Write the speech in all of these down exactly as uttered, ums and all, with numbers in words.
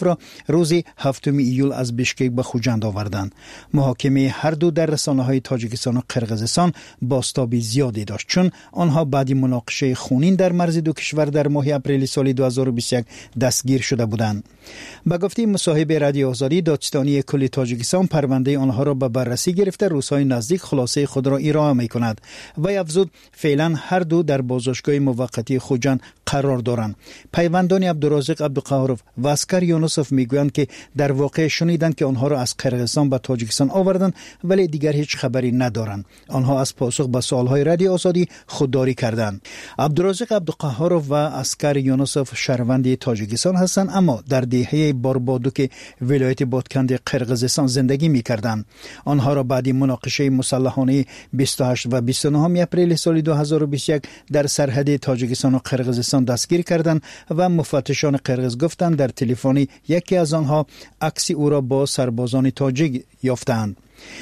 را روز هفتم ایول از بیشکک به خوجند آوردند. محاکمه هر دو در رسانه‌های تاجیکستان و قرقیزستان بازتاب زیادی داشت، چون آنها بعد مناقشه خونین در مرز دو کشور در ماه اپریل سال دو هزار و بیست و یک دستگیر شده بودند. به گفته مصاحبه رادیو آزادی، دادستانی کل تاجیکستان پرونده آنها را به بررسی گرفته روزهای نزدیک خلاصه خود را ارائه می‌کند و افزود فعلا هر دو در بازداشتگاه موقتی خوجند قرار دارند. پیوندان عبدالرازق عبدالقهارов و اسکر یونسوف میگویند که در واقع شنیدند که آنها را از قرقیزستان به تاجیکستان آوردند ولی دیگر هیچ خبری ندارند. آنها از پاسخ به سوالهای رادیو آزادی خودداری کردند. عبدالرازق عبدالقهارov و اسکر یونسوف شهروند تاجیکستان هستند، اما در دهه باربادوک ولایت بادکند قرقیزستان زندگی می‌کردند. آنها را بعد مناقشه مسلحانه بیست و هشت و بیست و نه اپریل سال دو هزار و بیست و یک در سرحد تاجیکستان و قرقیزستان دستگیر کردند و مفتشان قرقیز گفتند در تلفن یکی از آنها عکس او را با سربازان تاجیک یافتند.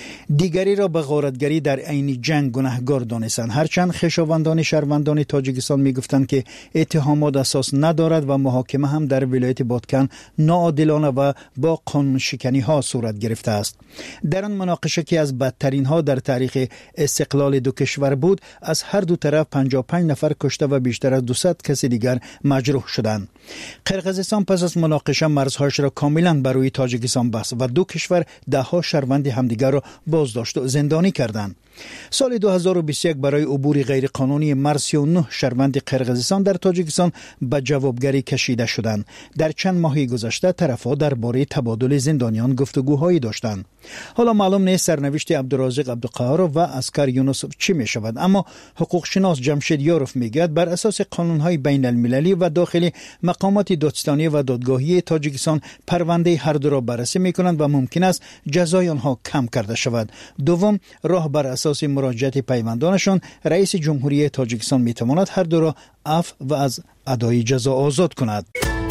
دیگری را به غارتگری در عین جنگ گناهکار دانستند، هرچند خویشاوندان شهروندان تاجیکستان میگفتند که اتهامات اساس ندارد و محاکمه هم در ولایت بادکن ناعادلانه و با قانون شکنی ها صورت گرفته است. در آن مناقشه که از بدترین ها در تاریخ استقلال دو کشور بود، از هر دو طرف پنجاه و پنج نفر کشته و بیشتر از دویست کس دیگر مجروح شدند. قرقیزستان پس از مناقشه مرزهایش را کاملا بر روی تاجیکستان بست و دو کشور ده ها شهروند همدیگر را بازداشت و زندانی کردند. سال دو هزار و بیست و یک برای عبور غیرقانونی مرز سی و نه شهروند قرقیزستان در تاجیکستان به جوابگری کشیده شدند. در چند ماه گذشته طرفها درباره تبادل زندانیان گفتگوهایی داشتند. حالا معلوم نیست سرنوشت عبدالرازق عبدالقهارov و اسکر یونسوف چی می شود، اما حقوق شناس جمشید یاروف میگوید بر اساس قانونهای بین المللی و داخلی مقامات دادستانی و دادگاهی تاجیکستان پرونده هر دو را بررسی می کنند و ممکن است جزای آنها کم کرده شود. دوم، راه بر اساس مراجعت پیوندانشان رئیس جمهوری تاجیکستان می تواند هر دو را عفو و از ادای جزا آزاد کند.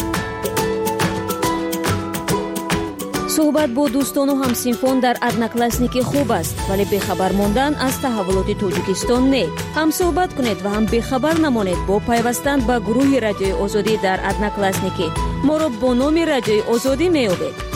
صحبت با دوستان و همسینفون در ادناکلاسنیکی خوب است، ولی بخبر موندن از تحولات تاجیکستان نه. هم صحبت کنید و هم بخبر نمانید با پیوستن به گروه رادیوی آزادی در ادناکلاسنیکی. ما را با نام رادیوی آزادی می‌یابید.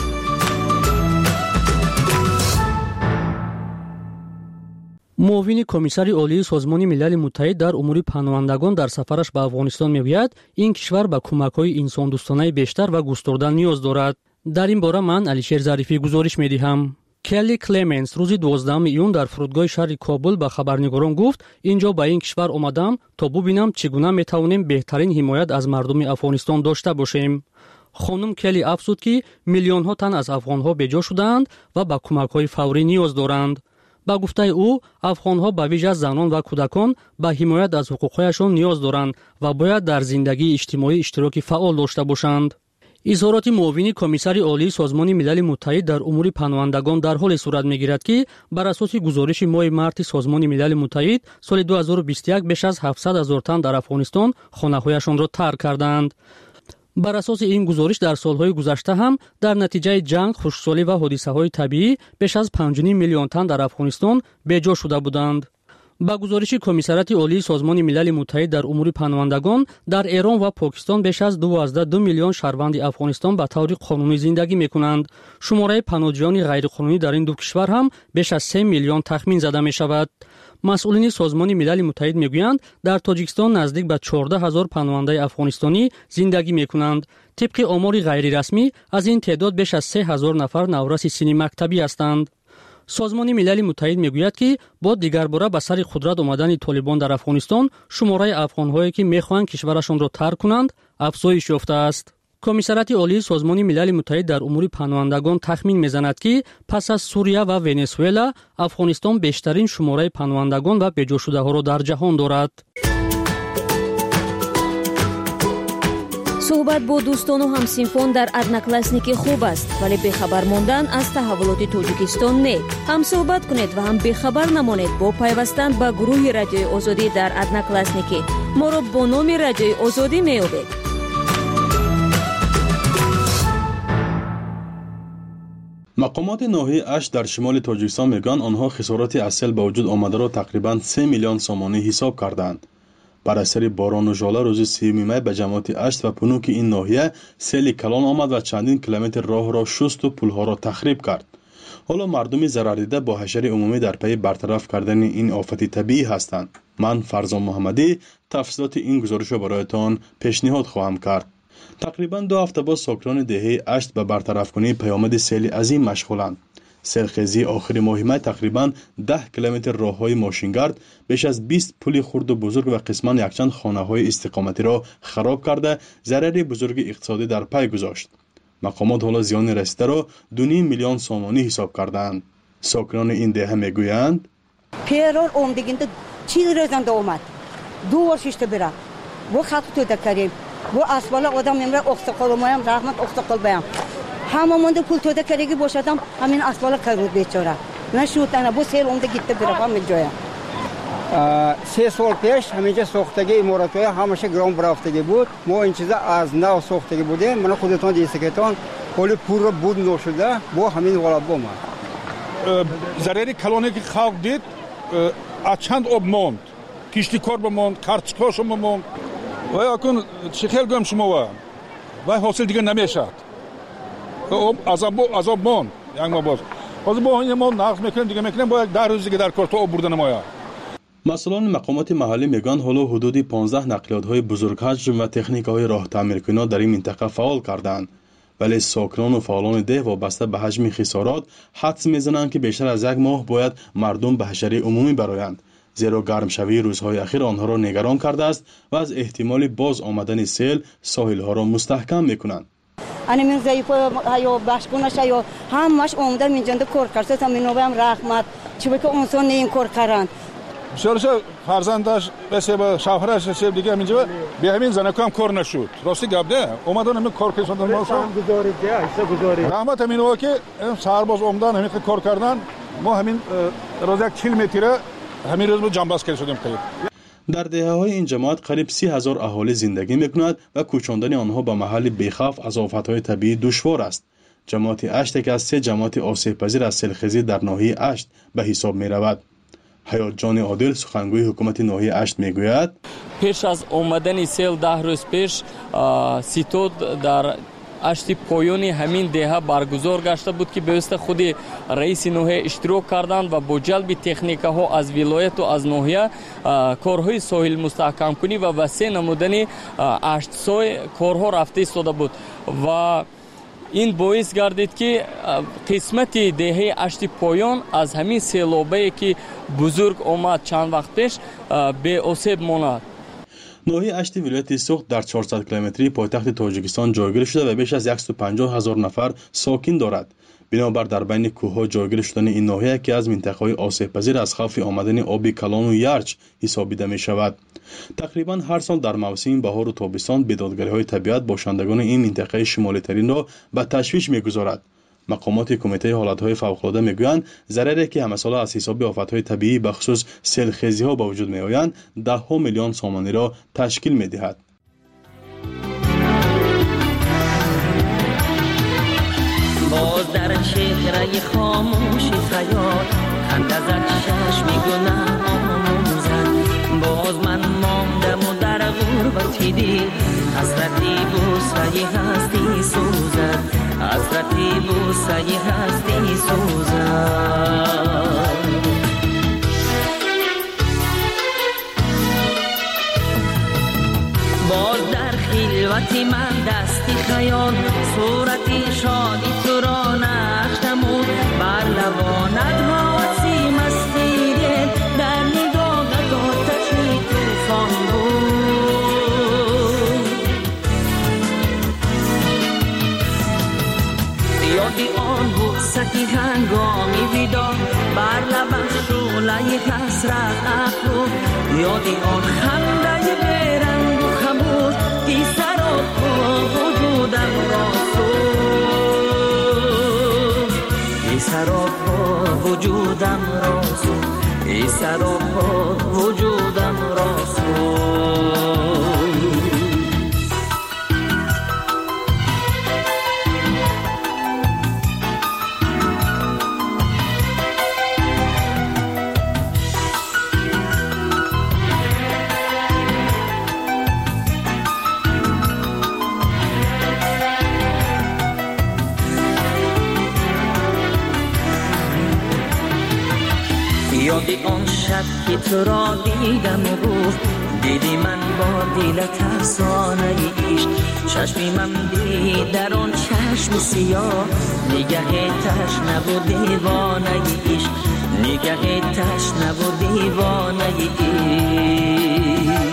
معاون کمیسر عالی سازمان ملل متحد در امور پناهندگان در سفرش به افغانستان میگوید این کشور به کمک‌های انسان‌دوستانه بیشتر و گسترده نیاز دارد. در این باره من علیشیر ظریفی گزارش می‌دهم. کلی کلمنس روز دوازدهم ایون در فرودگاه شهر کابل به خبرنگاران گفت اینجا به این کشور آمدم تا ببینم چگونه می‌توانیم بهترین حمایت از مردم افغانستان داشته باشیم. خانم کلی افزود که میلیون‌ها تن از افغان‌ها به جا شدند و به کمک‌های فوری نیاز دارند. با گفته او افغان‌ها به ویژه زنان و کودکان به حمایت از حقوق‌هایشان نیاز دارند و باید در زندگی اجتماعی اشتراک فعال داشته باشند. اظهارات معاون کمیسر عالی سازمان ملل متحد در امور پناهندگان در حال صورت می‌گیرد که بر اساس گزارش ماه مارس سازمان ملل متحد سال دو هزار و بیست و یک بیش از هفتصد هزار تن در افغانستان خانه‌هایشان را ترک کردند. بر اساس این گزارش در سالهای گذشته هم در نتیجه جنگ، خشکسالی و حادثه‌های طبیعی بیش از پنج و نیم میلیون تن در افغانستان به جا شده بودند. با گزارش کمیسریات عالی سازمان ملل متحد در امور پناهندگان در ایران و پاکستان بیش از دوازده میلیون شهروند افغانستان به طور قانونی زندگی می‌کنند. شماره پناهجویان غیرقانونی در این دو کشور هم بیش از سه میلیون تخمین زده می‌شود. مسئولین سازمان ملل متحد میگویند در تاجیکستان نزدیک به چهارده هزار پناهنده افغانستانی زندگی میکنند. طبق آمار غیر رسمی از این تعداد بیش از سه هزار نفر نورس سنی مکتبی هستند. سازمان ملل متحد میگوید که با دیگر باره به سر قدرت آمدن طالبان در افغانستان شماره افغان‌هایی که میخواهند کشورشان را ترک کنند افزایش یافته است. کمیسریات عالی سازمان ملل متحد در امور پناهندگان تخمین میزند که پس از سوریه و ونزوئلا افغانستان بیشترین شماره پناهندگان و به جا شده ها را در جهان دارد. صحبت با دوستان و همسینفون در ادناکلاسنیکی خوب است، ولی بخبر موندن از تحولات تاجیکستان نه. هم صحبت کنید و هم بخبر نمانید با پیوستن به گروه رادیوی آزادی در ادناکلاسنیکی. ما را با نام رادیوی آزادی می‌یابید. مقامات ناحیه اش در شمال تاجیکستان میگن آنها خسارات اصل به وجود آمده را تقریباً سه میلیون سامانه حساب کردند. بر اثر باران و ژاله روز سیوم می به جماعت اشت و پنوک این ناحیه سیل کلان آمد و چندین کیلومتر راه را شست و پلها را تخریب کرد. حالا مردم ضرر دیده با حشر عمومی در پی برطرف کردن این آفت طبیعی هستند. من فرزان محمدی تفصیلات این گزارش را برایتان پیشنهاد خواهم کرد. تقریبا دو هفته بعد ساکنان دهه اشت به برطرف کنی پیامد سیل عظیم مشغولند. سیلخیزی آخر ماه می تقریبا ده کیلومتر راههای ماشینگرد، بیش از بیست پل خرد و بزرگ و قسمان یکچند خانه‌های استقامتی را خراب کرده ضرر بزرگ اقتصادی در پی گذاشت. مقامات حالا زیان رسیده را دو نیم میلیون سومانی حساب کردند. ساکنان این دهه میگویند پیرار اومدگینده چیز رزنده اومد دو بار شیشته بره و خط تو دکاریم و اسبالا آدم میمره اقتقال مایم رحمت اقتقال بیم همه مونده پول تو دکارگی باشدم همین اسبالا کرود بیچاره نشوتنه بو سیل اومده گیته بره همه جایم سه سال پیش همینجا ساختگی امارات‌های همشه گرام برافتگی بود. ما این چیزا از نو ساختگی بودیم. من خودتون دیسکتون پول پور بود نشده با همین والا بوم. ضرری کلانی که خلق دید از چند آب موند. کشتی کار بموند، کارچکاش بموند. و اکنون چه خیلی گم شما و حاصل دیگه نمیشد. از آب از آب موند. یعنی ما باز. باز با این ما نقص میکنیم دیگه میکنیم با یک ده روز دیگه در کار تو آب بردن ما. مسئولان مقامات محلی میگن حالا حدود پانزده نقلیات‌های بزرگ حجم و تکنیک‌های راه تعمیرکنی در این منطقه فعال کردند، ولی ساکنان و فعالان ده وابسته به حجم خسارات حدس میزنند که بیشتر از یک ماه باید مردم به حشره عمومی برآیند، زیرا گرمشوی روزهای اخیر آنها را نگران کرده است و از احتمال باز آمدن سیل ساحل‌ها را مستحکم میکنند. انا من ضعیف یا باشگونش یا همش اومدن اینجا کار کرده تا منو هم رحمت چه که اونسون این کار کردن شورش فرزندش به شوهرش رسید دیگه اینجا به همین زنکام کار نشد. راستی گبده اومدن همین کار کردن ما شو گزارش ده گزارش رحمت همین وا که سرباز اومدن همین کار کردن ما همین روز یک کیلومتر همین روز جنباز کرد شدیم خیر. در دهه‌های این جماعت قریب سی هزار اهالی زندگی می‌کنند و کوچاندن آنها به محل بی‌خوف از آفت‌های طبیعی دشوار است. جماعت اشت که از سه جماعت آسیب پذیر از سیلخیزی در ناحیه اشت به حساب می‌رود. حیات جان عادل سخنگوی حکومت ناحیه اشت میگوید پیش از آمدن سیل ده روز پیش سیتود در اشت پایانی همین دهه برگزار گشته بود که به واسطه خود رئیس ناحیه اشتراک کردند و با جلب تکنیک‌ها از ولایت و از ناحیه کارهای ساحل مستحکم کنی و وسیع نمودن اشت سای کارها رفته ایستاده بود و این باعث گردید که قسمت دهه اشت پایان از همین سیلابی که بزرگ آمد چند وقت پیش به آسیب ماند. ناحیه اشت ولایت سوخت در چهارصد کیلومتری پایتخت تاجیکستان جایگیر شده و بیش از صد و پنجاه هزار نفر ساکن دارد. بنابر در بین کوه‌ها جایگیر شدن این ناحیه که از منطقه‌های آسیب پذیر از خوف آمدن آب کلان و یرچ حسابیده می شود. تقریبا هر سال در موسم بهار و تابستان بیدادگری‌های طبیعت باشندگان این منطقه شمالی ترین را به تشویش می‌گذارد. مقامات کمیته حالت‌های فوق‌العاده می‌گویند ضرری که همه ساله از حساب آفت‌های طبیعی به خصوص سیلخیزی‌ها به وجود می‌آیند ده ها میلیون سومانی را تشکیل می‌دهد. باز در چهره خاموش خیال خند ازت چشم گناه آموزد باز من ماندم و در غربتی دی حسرتی بوسه هستی سوزد حسرتی بوسه هستی سوزد باز در خلوتی من دستی خیال صورتی شادی تو را نشتمود بر لبانت حاسی مستی دل در نگاهت آتشی توفان بود یادی آن بوستی هنگامی ویدا بر لبم شعله حسرت افروخت یادی آن خنده بیرنگ و خموش ای سراب وجودم را سوز ای سراب وجودم را سوز ای سراب وجودم را سوز یادی آن شب که تو را دیدم و گفت دیدی من با دلت افسانه عشق چشمی من دید در آن چشم سیاه نگه تشنه و دیوانه عشق نگه تشنه و دیوانه عشق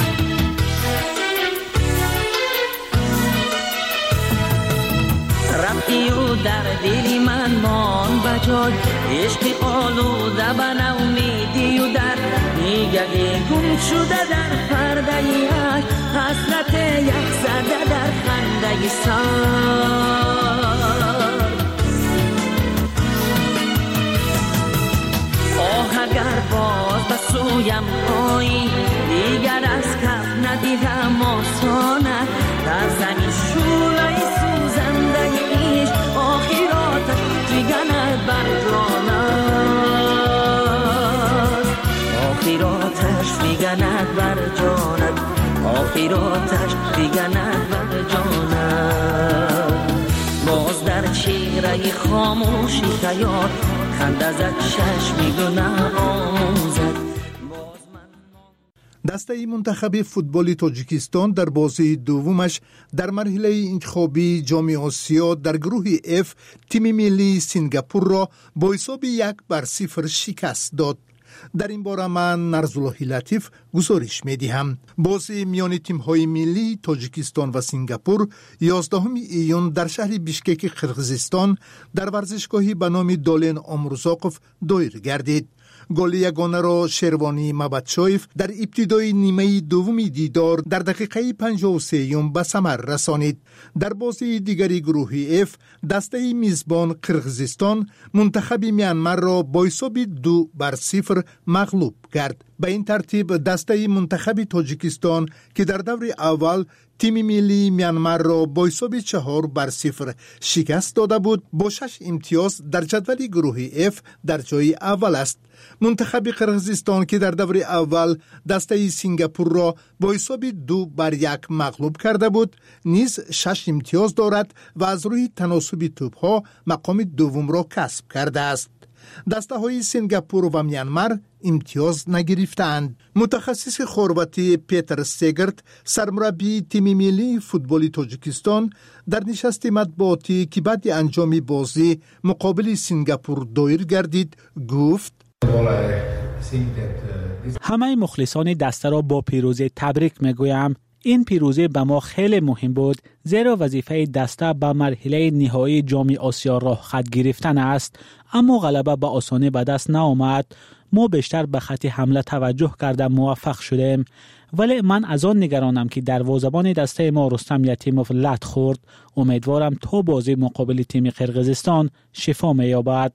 رفتی و در دلی من مان بجای عشق آلوده به نومیدی و در نگه گم شده در پرده یک حسرت یک زده در خنده سر آه اگر باز به سویم آیی دیگر از کف ندیدم آسانه در زمین شولای سوزنده ایش آخراتش دیگنه بر جانت آخراتش دیگنه بر جانت آخراتش دیگنه بر جانت باز در چهره خاموشی خیال خنده زد چشمی گناه آموزد. دسته منتخب فوتبال تاجیکستان در بازی دومش در مرحله انتخابی جام آسیا در گروه اف تیم ملی سنگاپور را با حساب یک بر صفر شکست داد. در این باره من نرزالله لطیف گزارش می‌دهم. بازی میان تیم‌های ملی تاجیکستان و سنگاپور یازدهم ایون در شهر بیشکک قرقیزستان در ورزشگاهی به نام دولن آمرزاقوف دایر گردید. گل یگانه را شروانی مبدشایف در ابتدای نیمه دومی دیدار در دقیقه پنجاه و سه به ثمر رسانید. در بازی دیگری گروه اف دسته میزبان قرقیزستان منتخب میانمار را با حساب دو بر صفر مغلوب کرد. به این ترتیب دسته منتخب تاجیکستان که در دور اول تیم ملی میانمار را با حساب چهار بر صفر شکست داده بود با شش امتیاز در جدول گروه اف در جای اول است. منتخب قرقیزستان که در دور اول دسته سنگاپور را با حساب دو بر یک مغلوب کرده بود نیز شش امتیاز دارد و از روی تناسب توپ‌ها مقام دوم را کسب کرده است. دسته های سنگاپور و میانمار امتیاز نگرفتند. متخصص خرواتی پیتر سیگرت سرمربی تیم ملی فوتبال تاجیکستان در نشست مطبوعاتی که بعد انجام بازی مقابل سنگاپور دایر گردید گفت همه مخلصان دسته را با پیروزی تبریک میگویم. این پیروزی به ما خیلی مهم بود زیرا وظیفه دسته به مرحله نهایی جام آسیا راه خط گرفتن است، اما غلبه به آسانی به دست نآمد. ما بیشتر به خط حمله توجه کرده موفق شدیم، ولی من از آن نگرانم که دروازه‌بان دسته ما رستم یتیموف لت خورد. امیدوارم تا بازی مقابل تیم قرقیزستان شفا می‌یابد.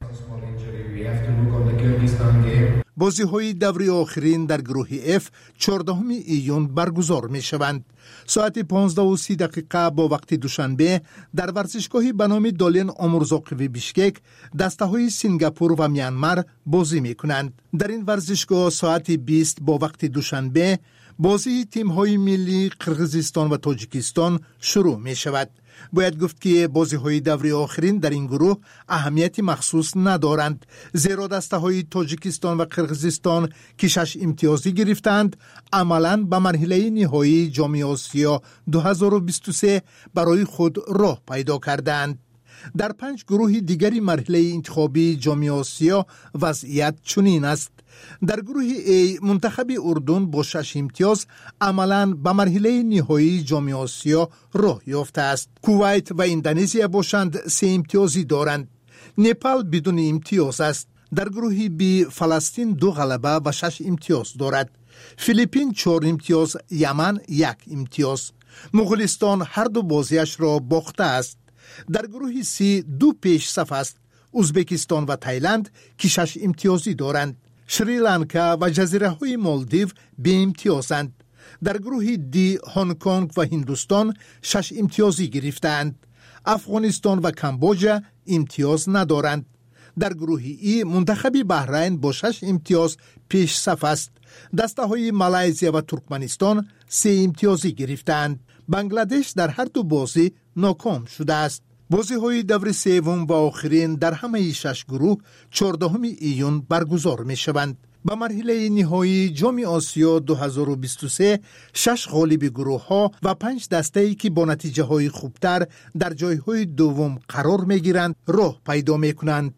بازی های دوری آخرین در گروه اف چهاردهم ایون برگزار می شوند. ساعت پانزده و سی دقیقه با وقت دوشنبه در ورزشگاهی به نام دولن آمرزاقوف بیشکک دسته های سنگاپور و میانمار بازی می کنند. در این ورزشگاه ساعت بیست با وقت دوشنبه بازی تیم های ملی قرقیزستان و تاجیکستان شروع می شود. باید گفت که بازی های دوری آخرین در این گروه اهمیت مخصوص ندارند، زیرا دسته های تاجیکستان و قرقیزستان که شش امتیازی گرفتند عملاً به مرحله نهایی جام آسیا دو هزار و بیست و سه برای خود راه پیدا کردند. در پنج گروه دیگری مرحله انتخابی جام آسیا وضعیت چنین است. در گروه A منتخب اردن با شش امتیاز عملاً به مرحله نهایی جام آسیا راه یافته است. کویت و اندونزیا باشند سه امتیازی دارند. نپال بدون امتیاز است. در گروه B فلسطین دو غلبه و شش امتیاز دارد. فیلیپین چهار امتیاز، یمن یک امتیاز. مغولستان هر دو بازیش را باخته است. در گروه سی دو پیش صف است. ازبکستان و تایلند که شش امتیازی دارند. شریلانکا و جزیره های مالدیو به امتیازند. در گروه دی هنگ کنگ و هندوستان شش امتیازی گرفتند. افغانستان و کامبوجا امتیاز ندارند. در گروه ای منتخب بحرین با شش امتیاز پیش صف است. دسته های مالایزیا و ترکمنستان سه امتیازی گرفتند. بنگلادش در هر دو بازی ناکام شده است. بازی‌های دور سوم و آخرین در همه شش گروه چهاردهم ایون برگزار می‌شوند. به مرحله نهایی جام آسیا دو هزار و بیست و سه شش غالب گروه ها و پنج دسته‌ای که با نتیجه های خوبتر در جایهای دوم قرار می‌گیرند راه پیدا می‌کنند.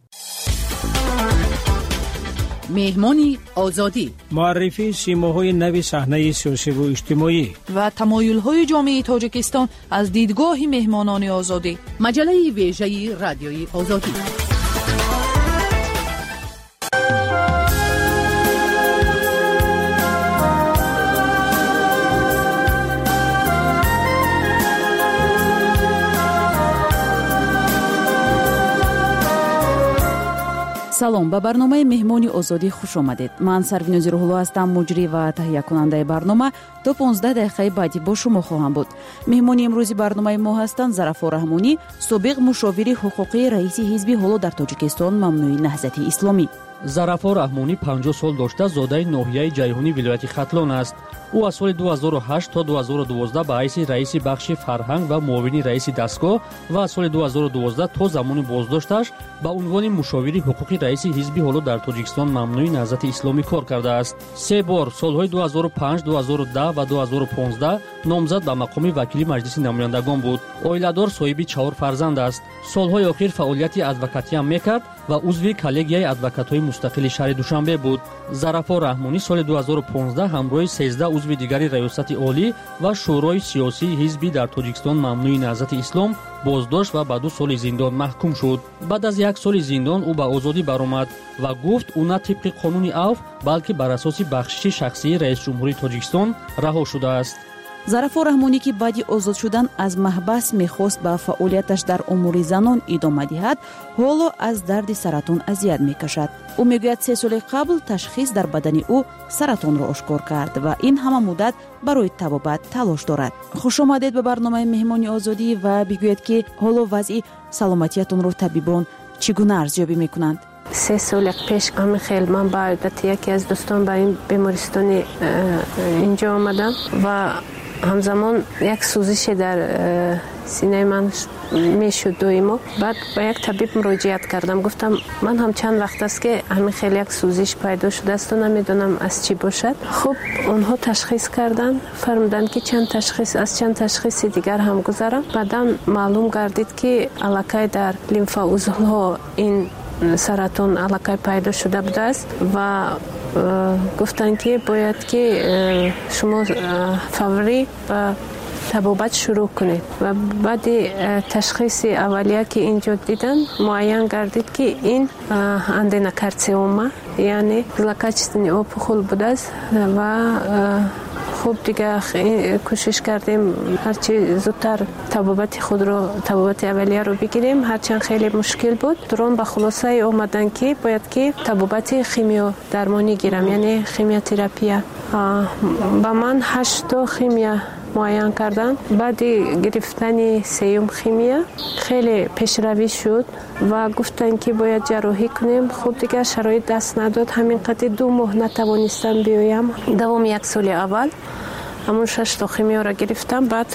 مهمانی آزادی، معرفی سیماهای نو صحنه سیاسی و اجتماعی و تمایل‌های جامعه تاجیکستان از دیدگاه مهمانان آزادی. مجله ویژه رادیوی آزادی. салом, ба барномаи меҳмони озодӣ хуш омадед. ман сарвинози рӯҳулло ҳастам, муҷрӣ ва таҳиякунандаи барнома. то понздаҳ дақиқаи баъдӣ бо шумо хоҳам буд. меҳмони имрӯзи барномаи мо ҳастанд Зарафор Раҳмонӣ, собиқ мушовири ҳуқуқии раиси ҳизби ҳоло дар Тоҷикистон Мамнӯи наҳзати исломӣ. Зарафор Раҳмонӣ панҷоҳ сол дошта зодаи ноҳияи ҷайҳунӣ вилояти Хатлон аст. ӯ аз соли ду ҳазору ҳашт то ду ҳазору дувоздаҳ ба ҳайси раиси бахши фарҳанг ва муовини раиси дастгоҳ ва аз соли ду ҳазору дувоздаҳ то замони боздошташ ба унвони мушовири ҳуқуқи раиси ҳизби ҳоло дар Тоҷикистон Мамнӯи наҳзати исломӣ кор кардааст. се бор солҳои ду ҳазору панҷ, ду ҳазору даҳ ва ду ҳазору понздаҳ номзад ба мақоми вакили маҷлиси намояндагон буд. Оиладор, соҳиби чаҳор фарзанд аст. Солҳои охир фаъолияти адвокатиам мекард ва узви коллегияи адвокатҳои мустақили шаҳри Душанбе буд. Зарафор Раҳмонӣ соли ду ҳазору понздаҳ ҳамроҳи сездаҳ узви дигари раёсати олӣ ва шӯрои сиёсии ҳизби дар Тоҷикистон Мамнӯи наҳзати ислом боздошт ва ба ду соли зиндон маҳкум шуд. Баъд аз як соли зиндон ӯ ба озодӣ баромад ва гуфт ӯ на тибқи қонуни авф, балки бар асоси бахшиши шахсии раисҷумҳурии Тоҷикистон раҳо шудааст. Зарафор Раҳмонӣ ки баъди озод шудан аз маҳбас мехост ба фаъолияташ дар умури занон идома диҳад, ҳоло аз дарди саратон азият мекашад. ӯ мегӯяд се соли қабл ташхис дар бадани ӯ саратонро ошкор кард ва ин ҳама муддат барои табобат талош дорад. хушомадед ба барномаи меҳмони озодӣ ва бигӯед ки ҳоло вазъи саломатиятонро табибон чӣ гуна арзёбӣ мекунанд? سه سال پیش همین خیلی من با البته یکی از دوستان به این بیمارستان اینجا آمدم و همزمان یک سوزش در سینه من میشد دائما. بعد با یک طبیب مراجعت کردم، گفتم من هم چند وقت است که همین خیلی یک سوزش پیدا شده است و نمیدونم از چی باشد. خب اونها تشخیص کردن، فرمودند که چند تشخیص از چند تشخیص دیگر هم گذارم. بعدم معلوم گردید که علاقه در لیمف عضوها این سرطان علاقه پیدا شده بوده است و گفتن که باید که شما فوری و طبابت شروع کنید. و بعد تشخیص اولیه که اینجا دیدن معین گردید که این اندنوکارسینوما یعنی زلکاچستانی اوپخول بوده است و خوب دیگه کوشش کردیم هرچی زودتر طبابت خود رو طبابت اولیه رو بگیریم، هرچند خیلی مشکل بود. درون به خلاصه اومدن که باید که طبابت خیمیو درمانی گیرم، یعنی خیمیوتراپی. با من هشت تا خیمیا معین کردن. بعد گرفتن سیوم خیمیا خیلی پیشروی شد و گفتن که باید جراحی کنیم. خب دیگه شرایط دست نداد، همین قدر دو ماه نتوانستم بیایم. دوم یک سال اول همون شش تا خیمیا را گرفتم، بعد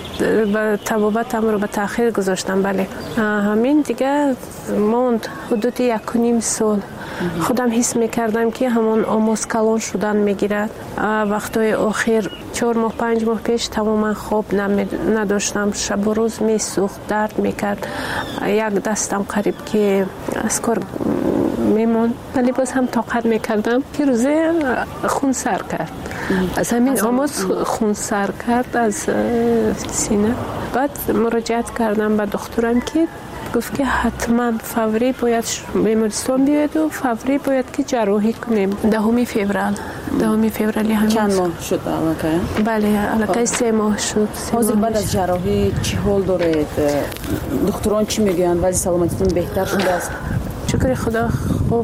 طبابتم رو به تأخیر گذاشتم. بله همین دیگه موند حدود یک و نیم سال. خودم حس میکردم که همون آموز کلان شدن میگیرد. وقتای آخر چهار ماه پنج ماه پیش تماما خواب نداشتم، شب و روز میسوخت، درد میکرد. یک دستم قریب که از کار میمون، ولی باز هم طاقت میکردم که روزه خون سر کرد. از همین آموز خون سر کرد از سینه. بعد مراجعت کردم به دکترم که گفت که حتما فوری باید بیمارستان بیاید و فوری باید که جراحی کنیم. دهمی فوریه دهمی فوریه همین. چند ماه شد علاقه؟ بله علاقه سه ماه شد. حاضر بعد از جراحی چی حال دارید؟ دکتران چی میگن؟ وضع سلامتیتون بهتر شده است؟ شکر خدا خوب.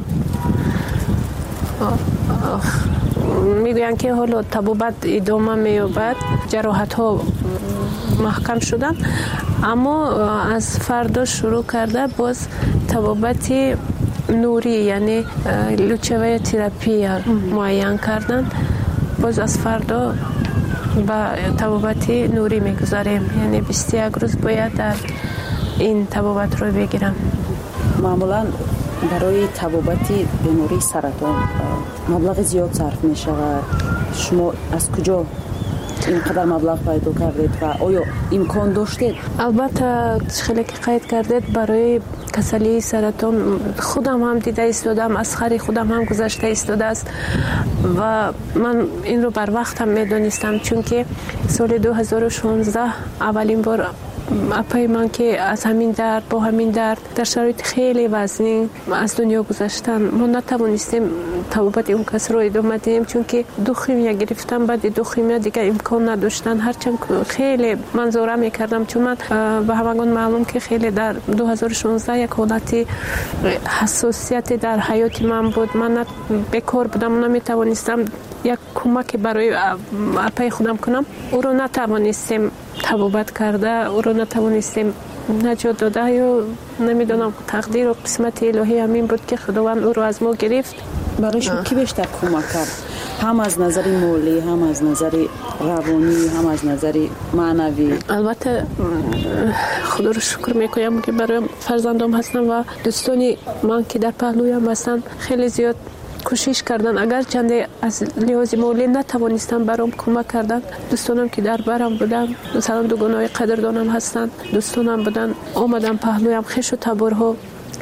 میگوین که حالا طبابت ادامه مییابد، جراحت ها محکم شدن، اما از فردا شروع کرده باز طبابت نوری یعنی لوچوه تراپی معین کردن. باز از فردا با طبابت نوری میگذاریم، یعنی بیست و یک روز باید در این طبابت رو بگیرم. معمولا برای طبابت بیماری سرطان مبلغ زیاد صرف می شود. شما از کجا اینقدر مبلغ پیدا کردید و آیا امکان داشتید؟ البته خیلی که قید کردید برای کسلی سرطان خودم هم دیده ایستادم، از خری خودم هم گذشته ایستاده است و من این رو بر وقت هم میدونستم، چون که سال دو هزار و شانزده اولین بار اپای من که از همین درد با همین درد در شرایط خیلی وزنی از دنیا گذشتن، ما نتوانستیم طبابت اون کس رو ادامه دهیم، چون که دو خیمیا گرفتم، بعد دو خیمیا دیگه امکان نداشتن. هرچند خیلی منظوره میکردم، چون من به همگان معلوم که خیلی در دو هزار و شانزده یک حالتی حساسیت در حیات من بود. من بیکار بودم، نمیتوانستم یک کمک برای اپای خودم کنم. او رو نتوانستیم طبابت کرده، او رو نتوانستیم نجات داده، یا نمیدونم تقدیر و قسمت الهی همین بود که خداوند او رو از ما گرفت. برای شما کی بیشتر کمک کرد؟ هم از نظر مالی، هم از نظر روانی، هم از نظر معنوی؟ البته خدا رو شکر میکنم که برای فرزندام هستم و دوستانی من که در پهلویم هستن خیلی زیاد کوشش کردن، اگر چنده از لحاظ مالی نتوانستم برام کمک کردن. دوستانم که در برم بودن، مثلا دوگانای قدردانم هستن، دوستانم بودن آمدن پهلویم، خش و تبرها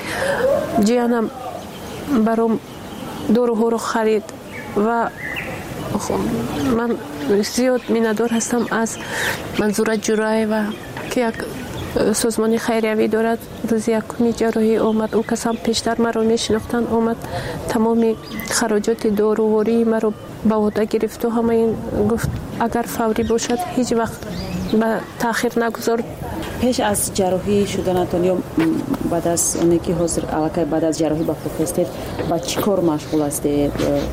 جیانم برام دور رو خرید و من زیاد میندار هستم از منظور جرای و که یک سازمان خیریوی دارد. روز یکمی جراحی آمد، او کس هم پیشتر مرا میشناختن، آمد تمامی خراجات داروواری مرا به عهده گرفت و همه این گفت اگر فوری باشد هیچ وقت به تاخیر نگذار. پیش از جراحی شدنتان یا بعد از اونی که حاضر علاقه بعد از جراحی با خود هستید با چی کار مشغول هستید؟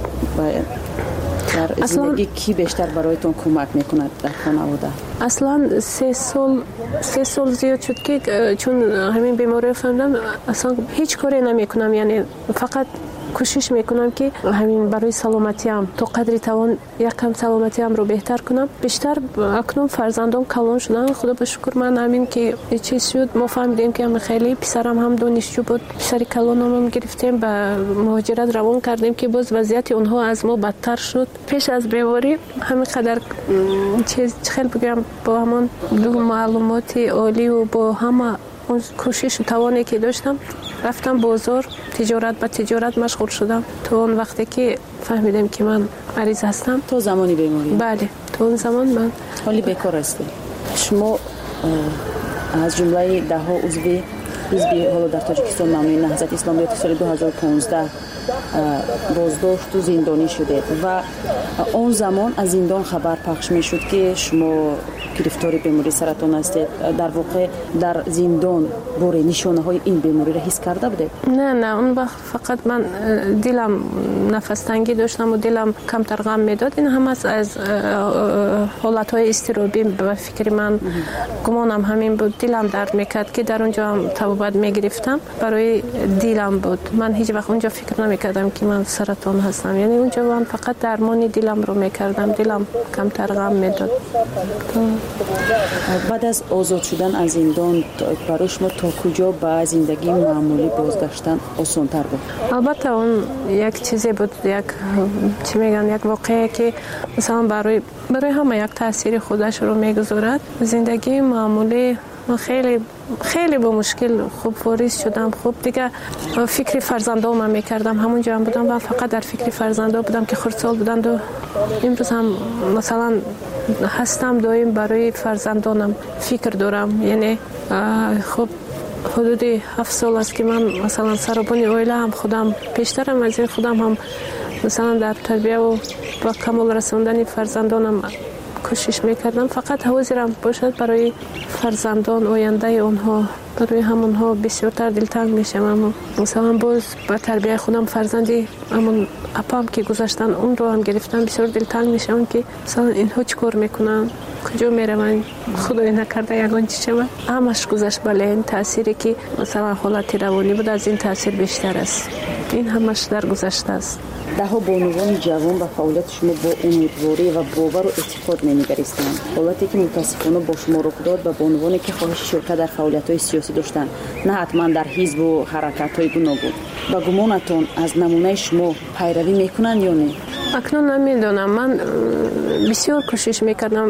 در زندگی کی بیشتر برایتون کمک میکند در خانواده؟ اصلا سه سال سه سال زیاد شد که چون همین بیماری فهمیدم اصلا هیچ کاری نمیکنم، یعنی فقط کوشش میکنم که همین برای سلامتیم تا قدری توان یکم سلامتیم رو بهتر کنم. بیشتر اکنون فرزندان کلان شدن، خدا به شکر. من همین که چیز شد ما فهمیدیم که هم خیلی پسرم هم دانشجو بود، پسری کلانم هم گرفتیم به مهاجرت روان کردیم که باز وضعیت اونها از ما بدتر شد. پیش از بیماری همین قدر چیز خیلی بگم با همون دو معلومات عالی و با همه کوشش و توانی که داشتم رفتم بازار، تجارت به تجارت مشغول شدم تا اون وقتی که فهمیدم که من مریض هستم. تو زمانی بیماری؟ بله، تو اون زمان من حالی بیکار هستی. شما از جمله ده ها عضوی حزبی حالا در تاجیکستان ممنوع نهضت اسلامیت سال دو هزار و پانزده بازداشت و زندانی شده و اون زمان از زندان خبر پخش می شد که شما گرفتار بیماری سرطان هستید. در واقع در زندان بار نشانه های این بیماری را حس کرده بودید؟ نه نه، اون وقت فقط من دلم نفس تنگی داشتم و دلم کمتر غم میداد. این هم از از حالت های اضطرابی به فکر من گمانم همین بود. دلم درد میکرد که در اونجا هم طبابت میگرفتم، برای دلم بود. من هیچ وقت اونجا فکر نمیکردم که من سرطان هستم، یعنی اونجا من فقط درمانی دلم رو میکردم، دلم کمتر غم میداد. بعد از آزاد شدن از زندان برای شما تا کجا به زندگی معمولی بازگشتن آسان‌تر بود؟ البته اون یک چیزی بود، یک چی میگن یک واقعه که مثلا برای برای همه یک تاثیر خودش رو میگذارد. زندگی معمولی خیلی خیلی با مشکل خوب واریز شدم. خوب دیگه فکر فرزندام میکردم، همونجا هم بودم و فقط در فکر فرزندا بودم که خردسال بودند و امروز هم مثلا هستم دایم برای فرزندانم فکر دارم. یعنی خب حدود هفت سال است که من مثلا سربانی اویله هم خودم پیشترم از این خودم هم مثلا در تربیه و با کمال رسوندن فرزندانم کوشش میکردم. فقط حاضرم باشد برای فرزندان آینده اونها، برای همونها بسیارتر دلتنگ میشم. اما مثلا باز با تربیه خودم فرزندی همون اپام که گذاشتن اون رو هم گرفتم، بسیار دلتنگ میشم که مثلا اینها چی کار میکنن، کجا میروند، خدای نکرده یگان چی شود. همش گذشت. بله این تأثیری که مثلا حالت روانی بود از این تأثیر بیشتر است. این همش در گذشته است. دهها بانوان جوان به فعالیت شما با امیدواری و باور و اعتقاد می‌نگریستند. حالتی که متاسفانه با شما رخ داد به بانوانی که خواهش شرکت در فعالیت‌های سیاسی داشتند، نه حتما در حزب و حرکت‌های گوناگون. با گمانتون از نمونه شما پیروی میکنند یا نه؟ اکنون نمیدونم. من بسیار کوشش میکردم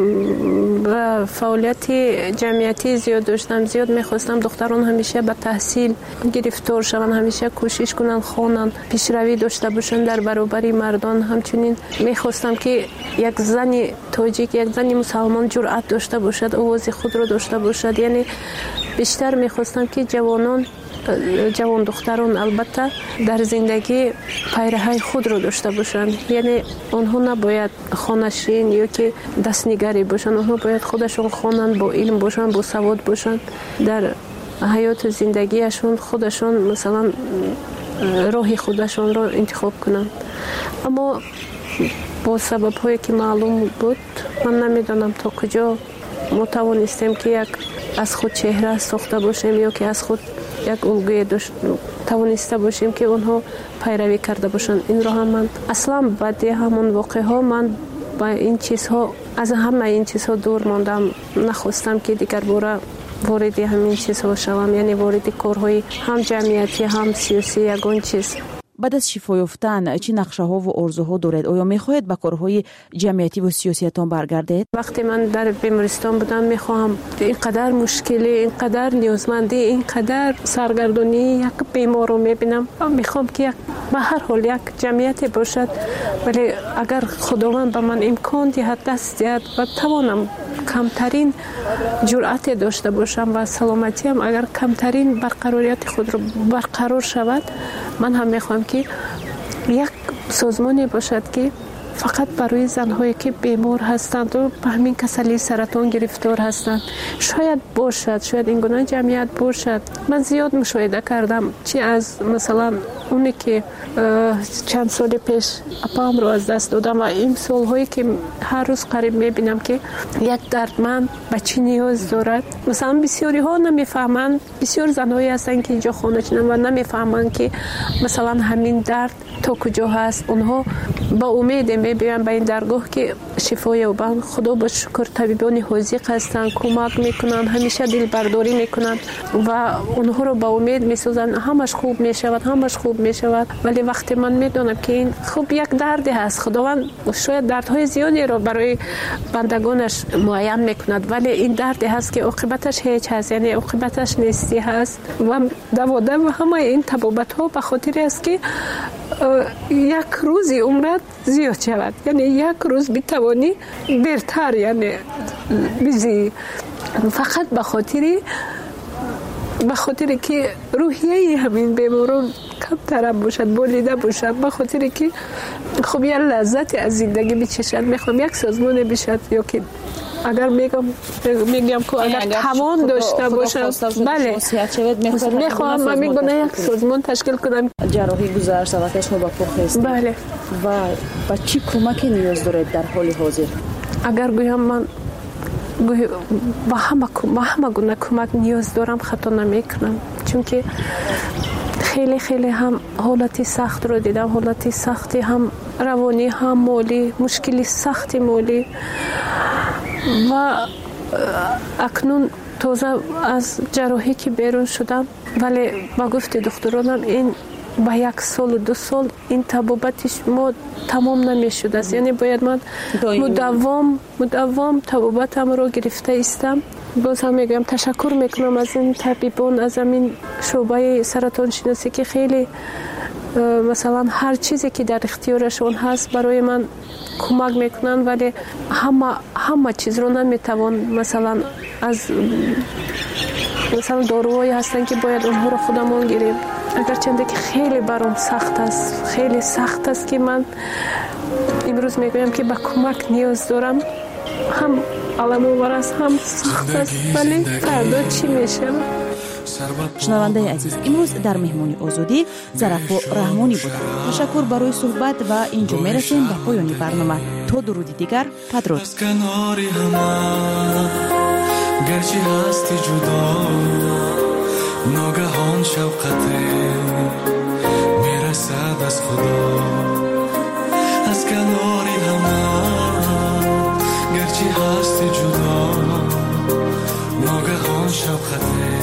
و فعالیت جمعیتی زیاد داشتم، زیاد میخواستم دختران همیشه به تحصیل گرفتار شوند، همیشه کوشش کنن خوانن، پیشروی داشته باشن در برابر مردان. همچنین میخواستم که یک زن تاجیک، یک زن مسلمان جرأت داشته باشد، آواز خود را داشته باشد. یعنی بیشتر میخواستم که جوانان جوان دختران البته در زندگی پیرهی خود رو داشته باشند. یعنی آنها نباید خانشین یا که دستنگری باشند، آنها باید خودشون خوانند، با علم باشند، با سواد باشند، در حیات زندگیشون خودشون مثلا راه خودشون رو انتخاب کنند. اما با سبب هایی که معلوم بود، من نمیدونم تا کجا ما توانستیم که یک از خود چهره ساخته باشیم یا که از خود یک الگوی داشت توانسته باشیم که اونها پیروی کرده باشن. این رو هم من اصلا بعد همون واقعه ها من با این چیزها از همه این چیزها دور ماندم. نخواستم که دیگر باره وارد همین چیزها شوم، یعنی وارد کارهای هم جمعیتی هم سیاسی یگان چیز. بعد از شفا یافتن چه نقشه ها و آرزوها دارید؟ آیا میخواهید به کارهای جمعیتی و سیاسیتان برگردید؟ وقتی من در بیمارستان بودم میخواهم اینقدر مشکلی، اینقدر نیازمندی، اینقدر سرگردانی یک بیمار رو میبینم، میخوام که یک به هر حال یک جمعیتی باشد، ولی اگر خداوند به من امکان دهد، دست دهد و توانم کمترین جرأت داشته باشم و سلامتیم اگر کمترین برقراریت خود رو برقرار شود، من هم میخوام که یک سازمانی باشد که فقط برای زنهایی که بیمار هستند و به همین کسلی سرطان گرفتار هستند شاید باشد، شاید این گونه جمعیت باشد. من زیاد مشاهده کردم، چی از مثلا اونی که چند سال پیش اپام رو از دست دادم و این سالهایی که هر روز قریب میبینم که یک دردمند به چی نیاز دارد. مثلا بسیاری ها نمیفهمند، بسیار زنهایی هستند که اینجا خانه چنن و نمیفهمند که مثلا همین درد تا کجا هست. اونها با امید میبینن به این درگاه که شفا یابند. خدا با شکر طبیبان حاذق هستند، کمک میکنن، همیشه دل برداری میکنن و اونها رو با امید میسازن همش خوب میشود، همش خوب میشود. ولی وقتی من میدونم که این خوب یک دردی هست، خداوند شاید دردهای زیادی رو برای بندگانش معین میکند، ولی این دردی هست که عاقبتش هیچ هست، یعنی عاقبتش نیستی هست و دوادم و همه این طبابت ها به خاطر است که یک روزی عمرت زیاد شود، یعنی یک روز بتوانی بهتر یعنی بیزی، فقط به خاطر به خاطر که روحیه همین بیماران کمتر باشد، بولیده باشد، به خاطر که خب یه لذت از زندگی بچشد. میخوام یک سازمان بشد یا که اگر میگم میگم که اگر توان داشته باشم، بله میخوام من میگم یک سازمان تشکیل کنم. جراحی گذشت وقتی شما با پخت، بله، و با چی کمکی نیاز دارید در حال حاضر؟ اگر گویم من با همه با همه گونه کمک نیاز دارم، خطا نمیکنم، چون که خیلی خیلی هم حالتی سخت رو دیدم، حالتی سختی هم روانی هم مالی، مشکلی سختی مالی و اکنون تازه از جراحی که بیرون شدم، ولی با گفت دکترانم این با یک سال و دو سال این طبابتش ما تمام نمی شده است، یعنی باید من مداوم مداوم طبابتم رو گرفته استم. باز هم میگم تشکر میکنم از این طبیبان، از این شعبه سرطان شناسی که خیلی مثلا هر چیزی که در اختیارشون هست برای من کمک میکنن، ولی همه همه چیز رو نمیتوان مثلا از مثلا داروهایی هستن که باید اونها رو خودمون گیریم. اگرچه که خیلی برام سخت است، خیلی سخت است که من امروز میگویم که به کمک نیاز دارم، هم علم آور است، هم سخت است، ولی فردا چی میشه؟ شنونده عزیز، امروز در مهمانی آزادی ظرفا رحمانی بودند. تشکر برای صحبت و اینجا میرسیم به پایان برنامه. تا درودی دیگر، بدرود. گرچه هستی جدا ناگهان شوقت میرسد خطه